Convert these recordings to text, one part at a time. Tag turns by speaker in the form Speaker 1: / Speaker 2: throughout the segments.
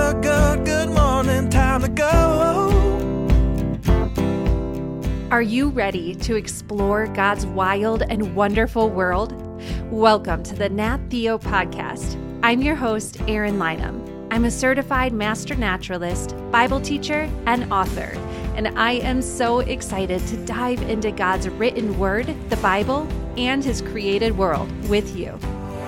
Speaker 1: good morning, time to go.
Speaker 2: Are you ready to explore God's wild and wonderful world? Welcome to the Nat Theo Podcast. I'm your host, Erin Lynham. I'm a certified master naturalist, Bible teacher, and author, and I am so excited to dive into God's written word, the Bible, and His created world with you.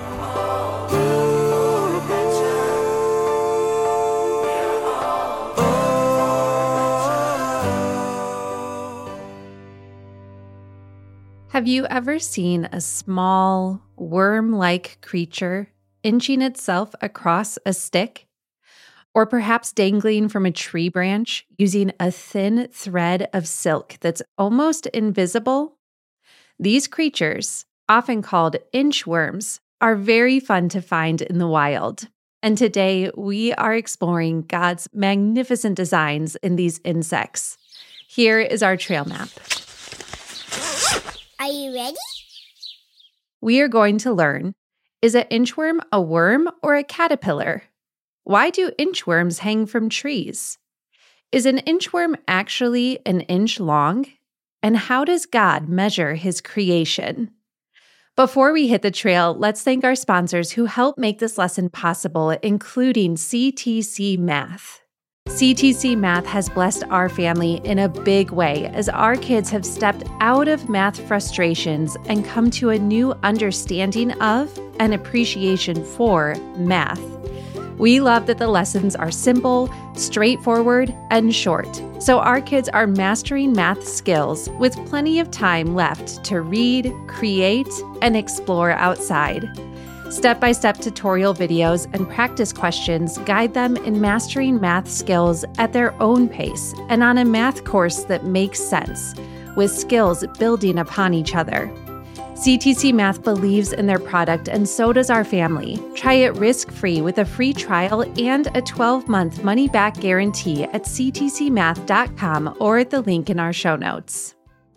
Speaker 2: Have you ever seen a small, worm-like creature inching itself across a stick? Or perhaps dangling from a tree branch using a thin thread of silk that's almost invisible? These creatures, often called inchworms, are very fun to find in the wild. And today we are exploring God's magnificent designs in these insects. Here is our trail map.
Speaker 3: Are you ready?
Speaker 2: We are going to learn, is an inchworm a worm or a caterpillar? Why do inchworms hang from trees? Is an inchworm actually an inch long? And how does God measure His creation? Before we hit the trail, let's thank our sponsors who help make this lesson possible, including CTC Math. CTC Math has blessed our family in a big way as our kids have stepped out of math frustrations and come to a new understanding of and appreciation for math. We love that the lessons are simple, straightforward, and short, so our kids are mastering math skills with plenty of time left to read, create, and explore outside. Step-by-step tutorial videos and practice questions guide them in mastering math skills at their own pace and on a math course that makes sense, with skills building upon each other. CTC Math believes in their product, and so does our family. Try it risk-free with a free trial and a 12-month money-back guarantee at ctcmath.com or at the link in our show notes.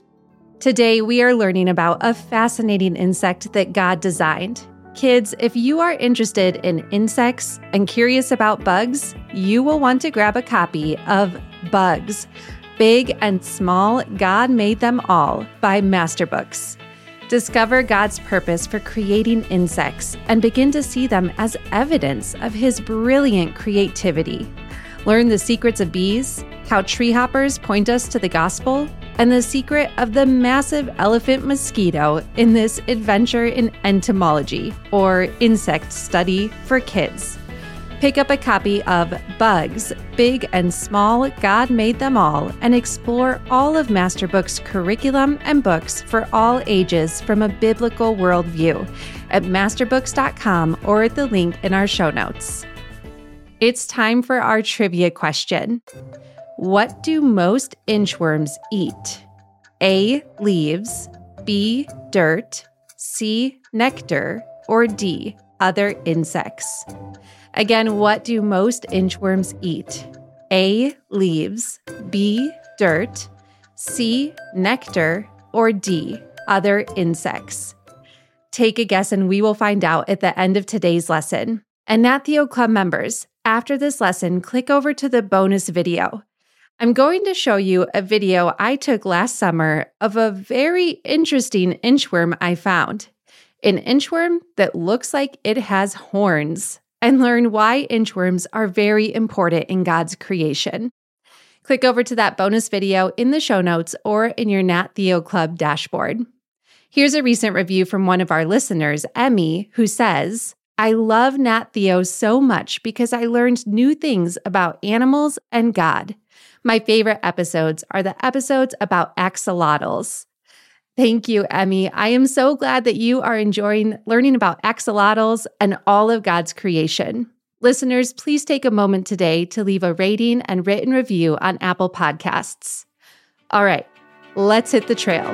Speaker 2: Today, we are learning about a fascinating insect that God designed. Kids, if you are interested in insects and curious about bugs, you will want to grab a copy of Bugs, Big and Small, God Made Them All by Masterbooks. Discover God's purpose for creating insects and begin to see them as evidence of His brilliant creativity. Learn the secrets of bees, how tree hoppers point us to the gospel, and the secret of the massive elephant mosquito in this adventure in entomology, or insect study for kids. Pick up a copy of Bugs, Big and Small, God Made Them All, and explore all of Masterbooks' curriculum and books for all ages from a biblical worldview at masterbooks.com or at the link in our show notes. It's time for our trivia question. What do most inchworms eat? A, leaves, B, dirt, C, nectar, or D, other insects? Again, what do most inchworms eat? A, leaves, B, dirt, C, nectar, or D, other insects? Take a guess and we will find out at the end of today's lesson. And Nat Theo Club members, after this lesson, click over to the bonus video. I'm going to show you a video I took last summer of a very interesting inchworm I found. An inchworm that looks like it has horns, and learn why inchworms are very important in God's creation. Click over to that bonus video in the show notes or in your Nat Theo Club dashboard. Here's a recent review from one of our listeners, Emmy, who says, I love Nat Theo so much because I learned new things about animals and God. My favorite episodes are the episodes about axolotls. Thank you, Emmy. I am so glad that you are enjoying learning about axolotls and all of God's creation. Listeners, please take a moment today to leave a rating and written review on Apple Podcasts. All right, let's hit the trail.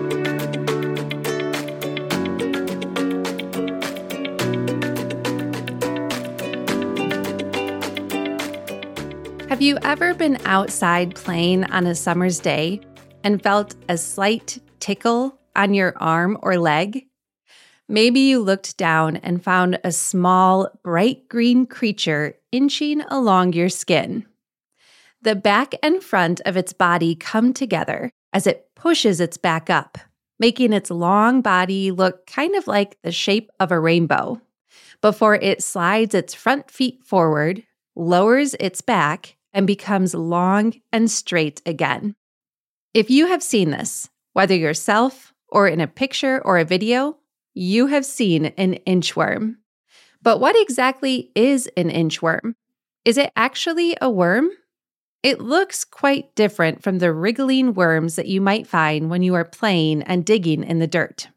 Speaker 2: Have you ever been outside playing on a summer's day and felt a slight tickle on your arm or leg? Maybe you looked down and found a small, bright green creature inching along your skin. The back and front of its body come together as it pushes its back up, making its long body look kind of like the shape of a rainbow, before it slides its front feet forward, lowers its back, and becomes long and straight again. If you have seen this, whether yourself or in a picture or a video, you have seen an inchworm. But what exactly is an inchworm? Is it actually a worm? It looks quite different from the wriggling worms that you might find when you are playing and digging in the dirt.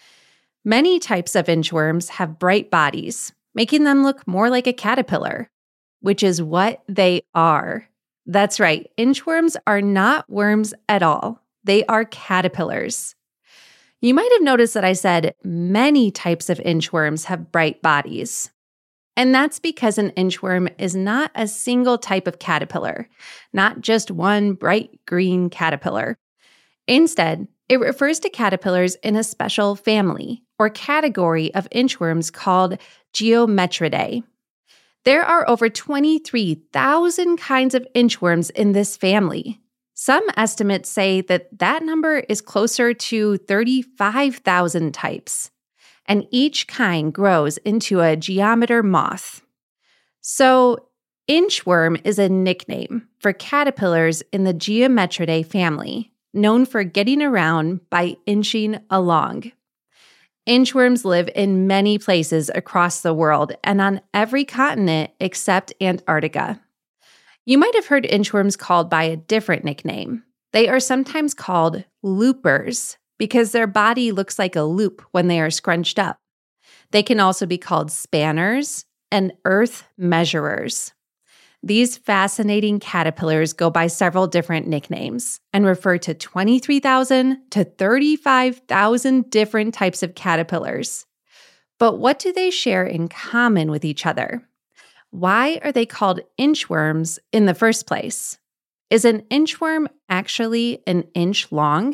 Speaker 2: Many types of inchworms have bright bodies, making them look more like a caterpillar, which is what they are. That's right, inchworms are not worms at all. They are caterpillars. You might have noticed that I said many types of inchworms have bright bodies. And that's because an inchworm is not a single type of caterpillar, not just one bright green caterpillar. Instead, it refers to caterpillars in a special family or category of inchworms called Geometridae. There are over 23,000 kinds of inchworms in this family. Some estimates say that number is closer to 35,000 types, and each kind grows into a geometer moth. So, inchworm is a nickname for caterpillars in the Geometridae family, known for getting around by inching along. Inchworms live in many places across the world and on every continent except Antarctica. You might have heard inchworms called by a different nickname. They are sometimes called loopers because their body looks like a loop when they are scrunched up. They can also be called spanners and earth measurers. These fascinating caterpillars go by several different nicknames and refer to 23,000 to 35,000 different types of caterpillars. But what do they share in common with each other? Why are they called inchworms in the first place? Is an inchworm actually an inch long?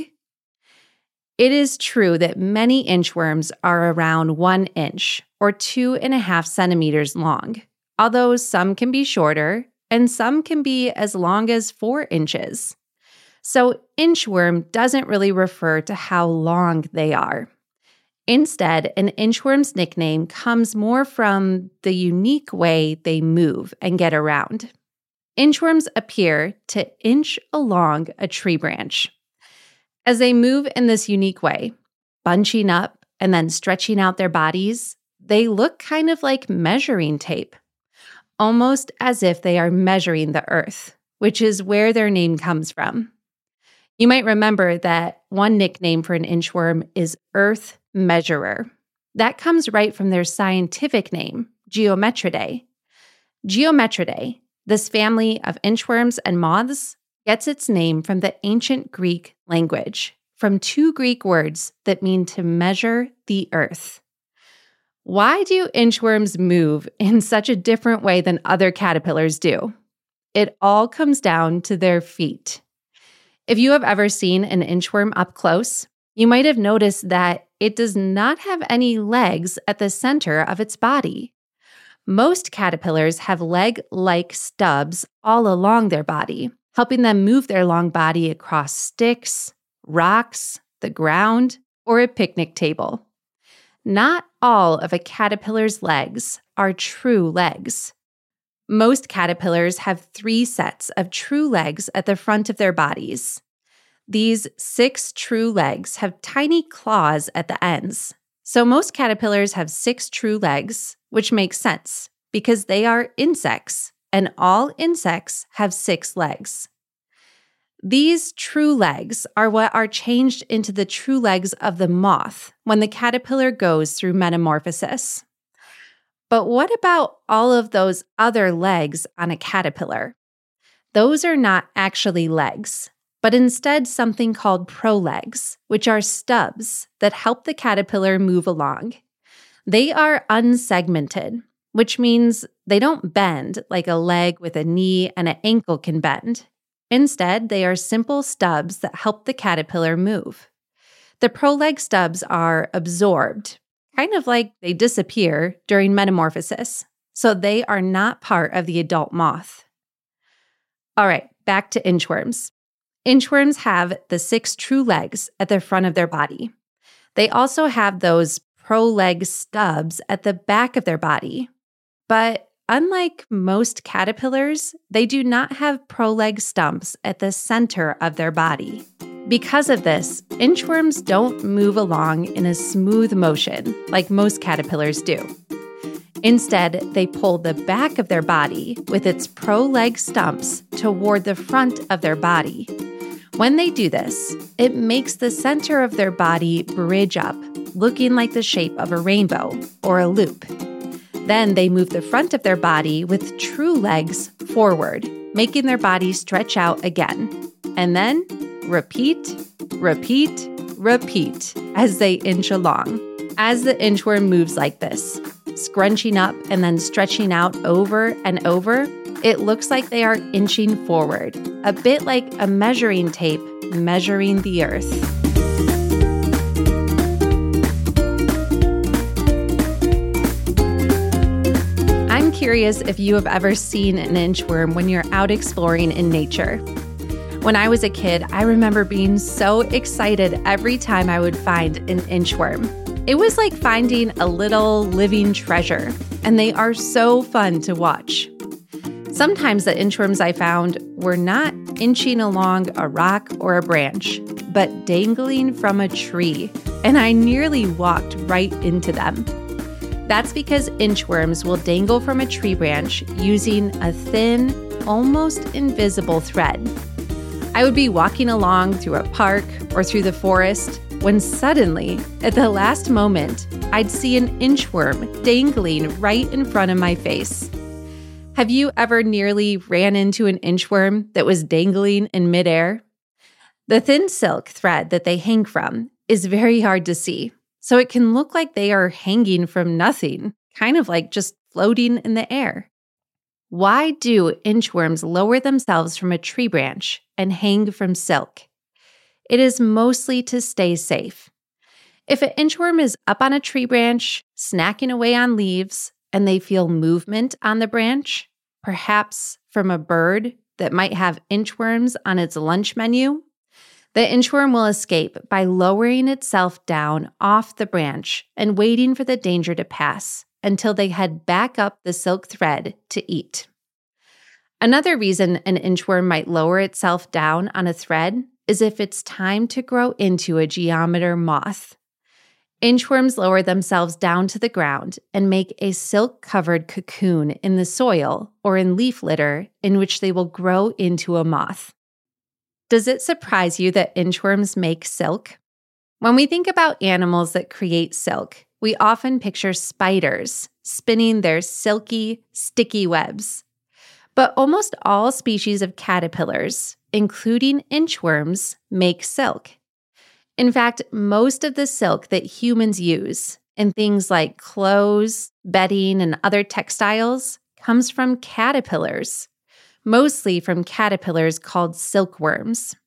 Speaker 2: It is true that many inchworms are around 1 inch or 2.5 centimeters long, although some can be shorter and some can be as long as 4 inches. So inchworm doesn't really refer to how long they are. Instead, an inchworm's nickname comes more from the unique way they move and get around. Inchworms appear to inch along a tree branch. As they move in this unique way, bunching up and then stretching out their bodies, they look kind of like measuring tape, almost as if they are measuring the earth, which is where their name comes from. You might remember that one nickname for an inchworm is earth measurer. That comes right from their scientific name, Geometridae. Geometridae, this family of inchworms and moths, gets its name from the ancient Greek language, from 2 Greek words that mean to measure the earth. Why do inchworms move in such a different way than other caterpillars do? It all comes down to their feet. If you have ever seen an inchworm up close, you might have noticed that it does not have any legs at the center of its body. Most caterpillars have leg-like stubs all along their body, helping them move their long body across sticks, rocks, the ground, or a picnic table. Not all of a caterpillar's legs are true legs. Most caterpillars have 3 sets of true legs at the front of their bodies. These 6 true legs have tiny claws at the ends. So most caterpillars have 6 true legs, which makes sense because they are insects, and all insects have 6 legs. These true legs are what are changed into the true legs of the moth when the caterpillar goes through metamorphosis. But what about all of those other legs on a caterpillar? Those are not actually legs, but instead something called prolegs, which are stubs that help the caterpillar move along. They are unsegmented, which means they don't bend like a leg with a knee and an ankle can bend. Instead, they are simple stubs that help the caterpillar move. The proleg stubs are absorbed, kind of like they disappear during metamorphosis, so they are not part of the adult moth. All right, back to inchworms. Inchworms have the 6 true legs at the front of their body. They also have those proleg stubs at the back of their body. But unlike most caterpillars, they do not have proleg stumps at the center of their body. Because of this, inchworms don't move along in a smooth motion like most caterpillars do. Instead, they pull the back of their body with its proleg stumps toward the front of their body. When they do this, it makes the center of their body bridge up, looking like the shape of a rainbow or a loop. Then they move the front of their body with true legs forward, making their body stretch out again. And then repeat, repeat, repeat as they inch along. As the inchworm moves like this, scrunching up and then stretching out over and over, it looks like they are inching forward, a bit like a measuring tape measuring the earth. I'm curious if you have ever seen an inchworm when you're out exploring in nature. When I was a kid, I remember being so excited every time I would find an inchworm. It was like finding a little living treasure, and they are so fun to watch. Sometimes the inchworms I found were not inching along a rock or a branch, but dangling from a tree, and I nearly walked right into them. That's because inchworms will dangle from a tree branch using a thin, almost invisible thread. I would be walking along through a park or through the forest when suddenly, at the last moment, I'd see an inchworm dangling right in front of my face. Have you ever nearly ran into an inchworm that was dangling in midair? The thin silk thread that they hang from is very hard to see, so it can look like they are hanging from nothing, kind of like just floating in the air. Why do inchworms lower themselves from a tree branch and hang from silk? It is mostly to stay safe. If an inchworm is up on a tree branch, snacking away on leaves, and they feel movement on the branch, perhaps from a bird that might have inchworms on its lunch menu, the inchworm will escape by lowering itself down off the branch and waiting for the danger to pass until they head back up the silk thread to eat. Another reason an inchworm might lower itself down on a thread is if it's time to grow into a geometer moth. Inchworms lower themselves down to the ground and make a silk-covered cocoon in the soil or in leaf litter in which they will grow into a moth. Does it surprise you that inchworms make silk? When we think about animals that create silk, we often picture spiders spinning their silky, sticky webs. But almost all species of caterpillars, including inchworms, make silk. In fact, most of the silk that humans use in things like clothes, bedding, and other textiles comes from caterpillars, mostly from caterpillars called silkworms.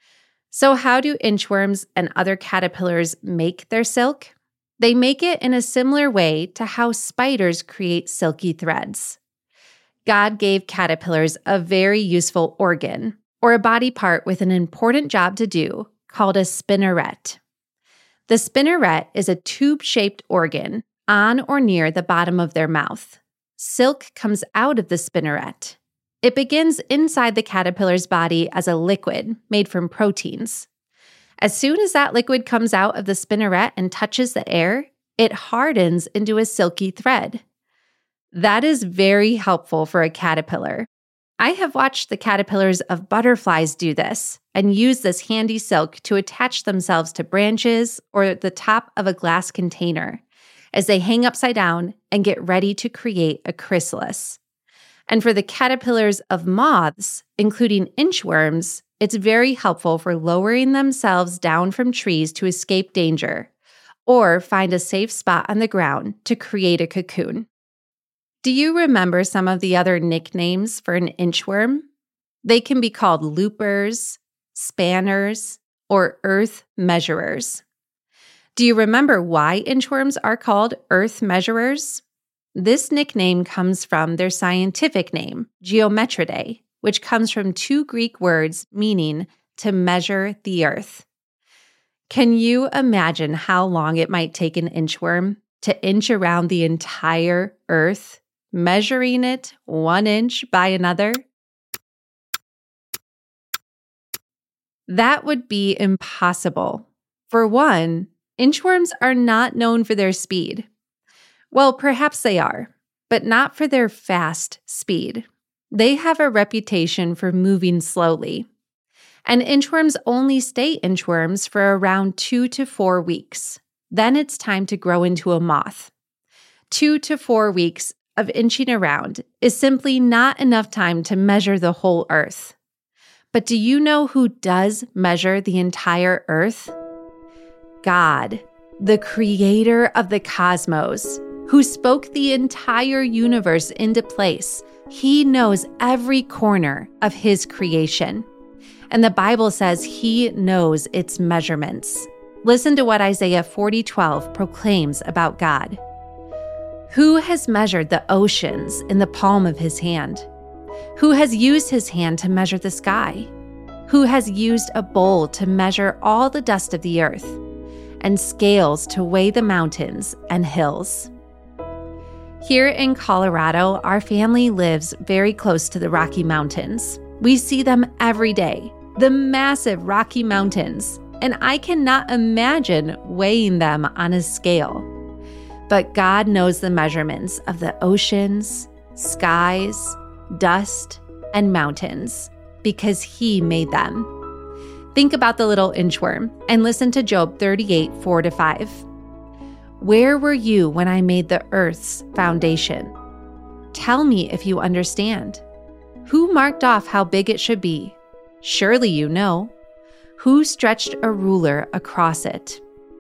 Speaker 2: So how do inchworms and other caterpillars make their silk? They make it in a similar way to how spiders create silky threads. God gave caterpillars a very useful organ, or a body part with an important job to do, called a spinneret. The spinneret is a tube-shaped organ on or near the bottom of their mouth. Silk comes out of the spinneret. It begins inside the caterpillar's body as a liquid made from proteins. As soon as that liquid comes out of the spinneret and touches the air, it hardens into a silky thread. That is very helpful for a caterpillar. I have watched the caterpillars of butterflies do this and use this handy silk to attach themselves to branches or the top of a glass container as they hang upside down and get ready to create a chrysalis. And for the caterpillars of moths, including inchworms, it's very helpful for lowering themselves down from trees to escape danger or find a safe spot on the ground to create a cocoon. Do you remember some of the other nicknames for an inchworm? They can be called loopers, spanners, or earth measurers. Do you remember why inchworms are called earth measurers? This nickname comes from their scientific name, Geometridae, which comes from two Greek words meaning to measure the earth. Can you imagine how long it might take an inchworm to inch around the entire earth, measuring it 1 inch by another? That would be impossible. For one, inchworms are not known for their speed. Well, perhaps they are, but not for their fast speed. They have a reputation for moving slowly. And inchworms only stay inchworms for around 2 to 4 weeks. Then it's time to grow into a moth. 2 to 4 weeks of inching around is simply not enough time to measure the whole earth. But do you know who does measure the entire earth? God, the creator of the cosmos, who spoke the entire universe into place. He knows every corner of his creation. And the Bible says he knows its measurements. Listen to what Isaiah 40:12 proclaims about God. Who has measured the oceans in the palm of his hand? Who has used his hand to measure the sky? Who has used a bowl to measure all the dust of the earth, and scales to weigh the mountains and hills? Here in Colorado, our family lives very close to the Rocky Mountains. We see them every day, the massive Rocky Mountains, and I cannot imagine weighing them on a scale. But God knows the measurements of the oceans, skies, dust, and mountains because he made them. Think about the little inchworm and listen to Job 38:4-5. Where were you when I made the earth's foundation? Tell me if you understand. Who marked off how big it should be? Surely you know. Who stretched a ruler across it?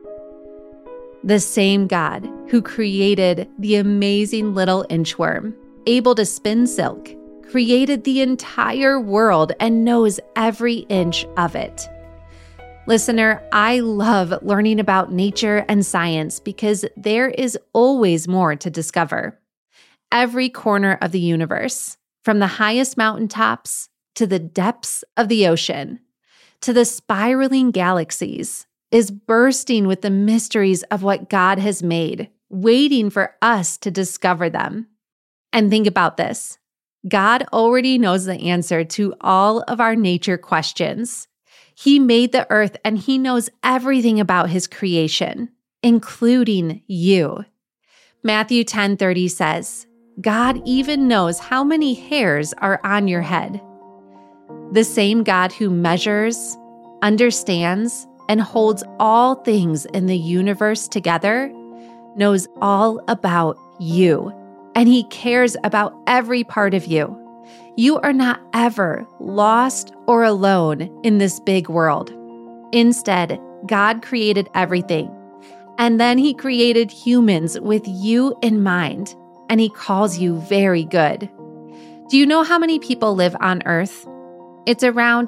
Speaker 2: The same God who created the amazing little inchworm, able to spin silk, created the entire world and knows every inch of it. Listener, I love learning about nature and science because there is always more to discover. Every corner of the universe, from the highest mountaintops to the depths of the ocean, to the spiraling galaxies, is bursting with the mysteries of what God has made, waiting for us to discover them. And think about this. God already knows the answer to all of our nature questions. He made the earth and he knows everything about his creation, including you. Matthew 10:30 says, God even knows how many hairs are on your head. The same God who measures, understands, and holds all things in the universe together knows all about you, and he cares about every part of you. You are not ever lost or alone in this big world. Instead, God created everything, and then he created humans with you in mind, and he calls you very good. Do you know how many people live on Earth? It's around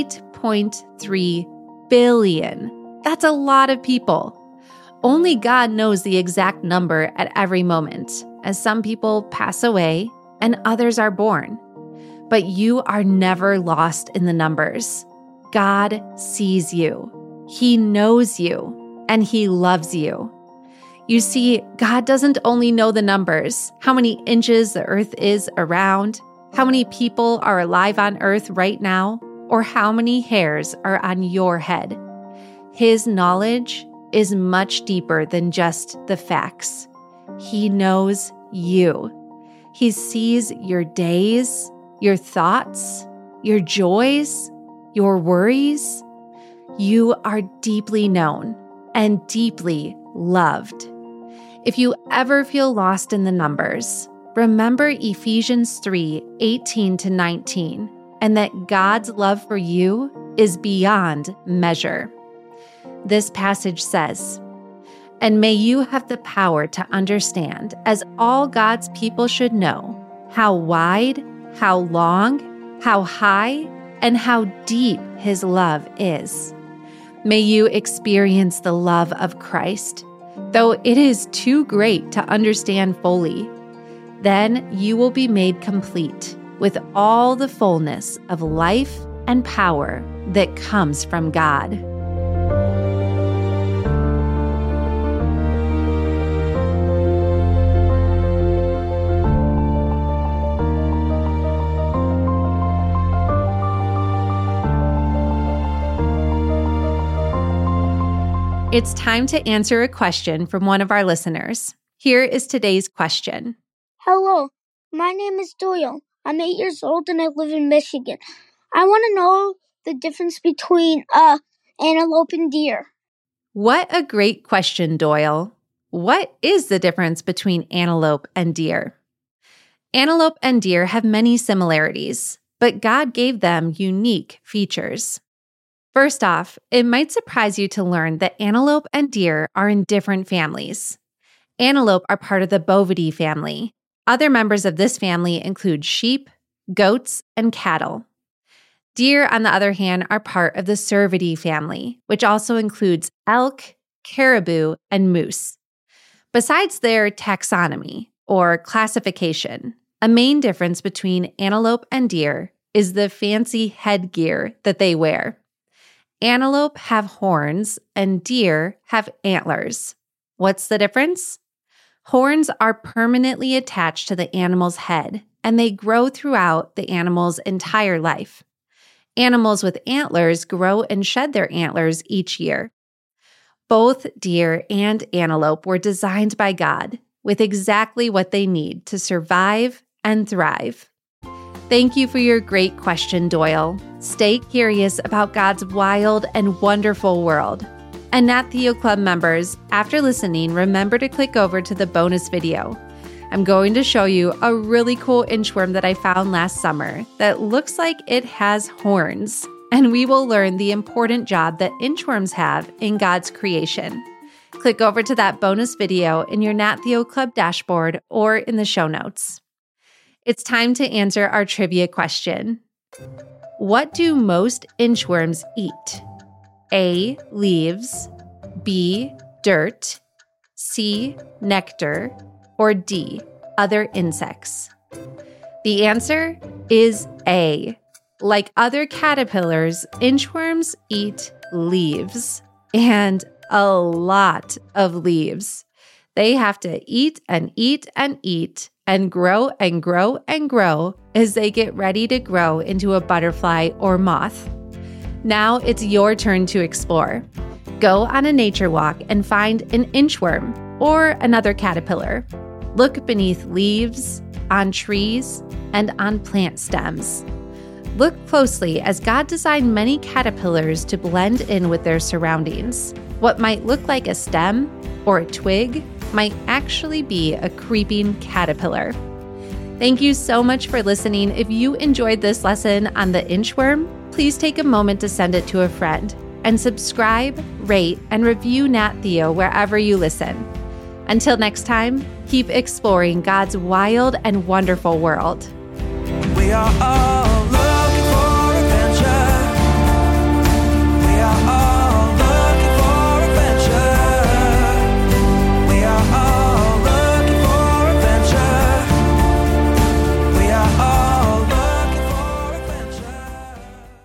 Speaker 2: 8.3 billion. That's a lot of people. Only God knows the exact number at every moment, as some people pass away and others are born. But you are never lost in the numbers. God sees you. He knows you, and he loves you. You see, God doesn't only know the numbers, how many inches the earth is around, how many people are alive on earth right now, or how many hairs are on your head. His knowledge is much deeper than just the facts. He knows you. He sees your days, your thoughts, your joys, your worries. You are deeply known and deeply loved. If you ever feel lost in the numbers, remember Ephesians 3:18-19, and that God's love for you is beyond measure. This passage says, "And may you have the power to understand, as all God's people should know, how wide, how long, how high, and how deep his love is. May you experience the love of Christ, though it is too great to understand fully. Then you will be made complete with all the fullness of life and power that comes from God. It's time to answer a question from one of our listeners. Here is today's question.
Speaker 3: Hello, my name is Doyle. I'm 8 years old and I live in Michigan. I want to know the difference between antelope and deer.
Speaker 2: What a great question, Doyle. What is the difference between antelope and deer? Antelope and deer have many similarities, but God gave them unique features. First off, it might surprise you to learn that antelope and deer are in different families. Antelope are part of the Bovidae family. Other members of this family include sheep, goats, and cattle. Deer, on the other hand, are part of the Cervidae family, which also includes elk, caribou, and moose. Besides their taxonomy, or classification, a main difference between antelope and deer is the fancy headgear that they wear. Antelope have horns and deer have antlers. What's the difference? Horns are permanently attached to the animal's head, and they grow throughout the animal's entire life. Animals with antlers grow and shed their antlers each year. Both deer and antelope were designed by God with exactly what they need to survive and thrive. Thank you for your great question, Doyle. Stay curious about God's wild and wonderful world. And Nat Theo Club members, after listening, remember to click over to the bonus video. I'm going to show you a really cool inchworm that I found last summer that looks like it has horns. And we will learn the important job that inchworms have in God's creation. Click over to that bonus video in your Nat Theo Club dashboard or in the show notes. It's time to answer our trivia question. What do most inchworms eat? A. Leaves, B. Dirt, C. Nectar, or D. Other insects? The answer is A. Like other caterpillars, inchworms eat leaves, and a lot of leaves. They have to eat and eat and eat and grow and grow and grow as they get ready to grow into a butterfly or moth. Now it's your turn to explore. Go on a nature walk and find an inchworm or another caterpillar. Look beneath leaves, on trees, and on plant stems. Look closely as God designed many caterpillars to blend in with their surroundings. What might look like a stem or a twig might actually be a creeping caterpillar. Thank you so much for listening. If you enjoyed this lesson on the inchworm, please take a moment to send it to a friend and subscribe, rate, and review Nat Theo wherever you listen. Until next time, keep exploring God's wild and wonderful world.
Speaker 1: We are all looking for adventure. We are all looking for adventure. We are all looking for adventure. We are all looking for adventure.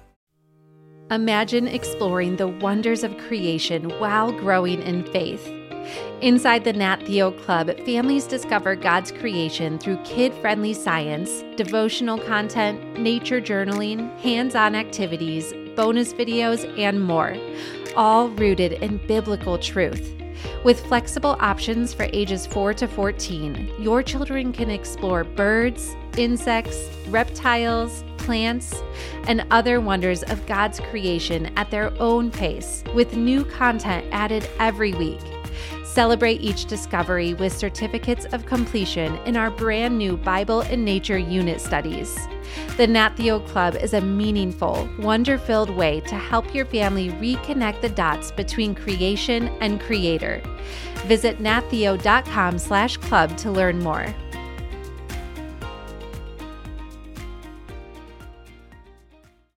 Speaker 2: Imagine exploring the wonders of creation while growing in faith. Inside the Nat Theo Club, families discover God's creation through kid-friendly science, devotional content, nature journaling, hands-on activities, bonus videos, and more, all rooted in biblical truth. With flexible options for ages 4 to 14, your children can explore birds, insects, reptiles, plants, and other wonders of God's creation at their own pace, with new content added every week. Celebrate each discovery with certificates of completion in our brand new Bible and Nature unit studies. The Nat Theo Club is a meaningful, wonder-filled way to help your family reconnect the dots between creation and creator. Visit nattheo.com/club to learn more.